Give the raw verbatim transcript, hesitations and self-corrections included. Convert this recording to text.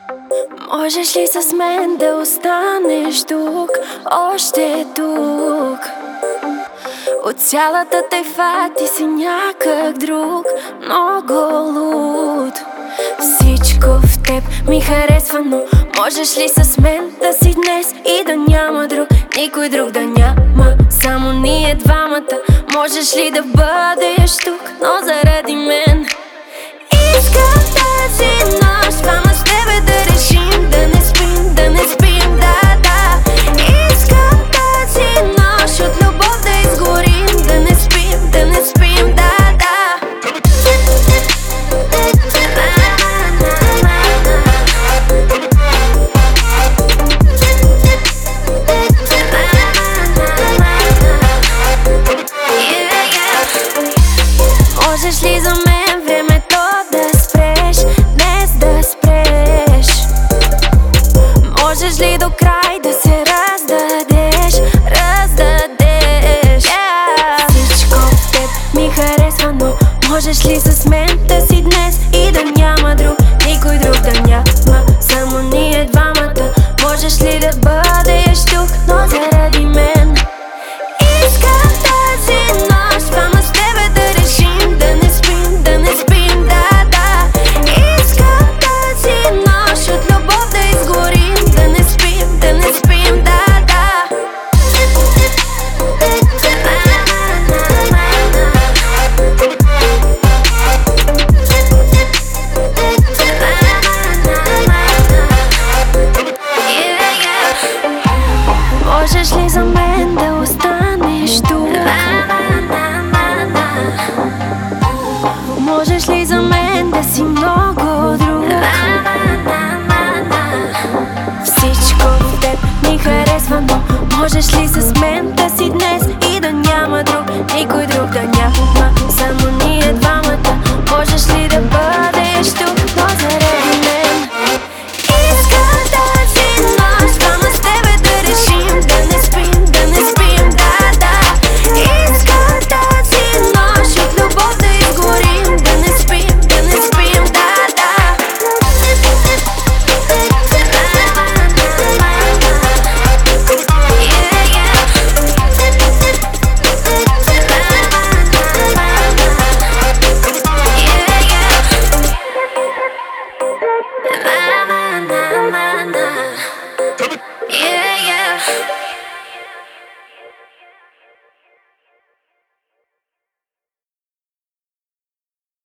Можеш ли с мен да останеш тук, още тук? От цялата тайфа ти си някак друг, много луд. Всичко в теб ми харесва, но можеш ли с мен да си днес и да няма друг, никой друг да няма, само ние двамата. Можеш ли да бъдеш тук, но заради мен? Искам тази нощ двама с тебе да решим, да не спим, да не спим, да, да. Искам тази нощ от любов да изгорим, да не спим, да не спим, да, да. Можеш ли за мен времето да спреш, днес да спреш? Можеш ли до край да се раздадеш, раздадеш? Yeah. Всичко в теб ми харесва, но можеш ли с мен да си днес и да няма друг, никой друг да няма, само ние двамата. Можеш ли да бъдеш тук, но заради мен? Искам тази нощ двама с тебе да решим, да не спим, да не спим, да, да. Искам тази нощ от любов да изгорим, да не спим, да не спим, да, да. Можеш ли за мен да останеш тук? Можеш ли за мен да си много друг? Всичко в теб ми харесва, но можеш ли с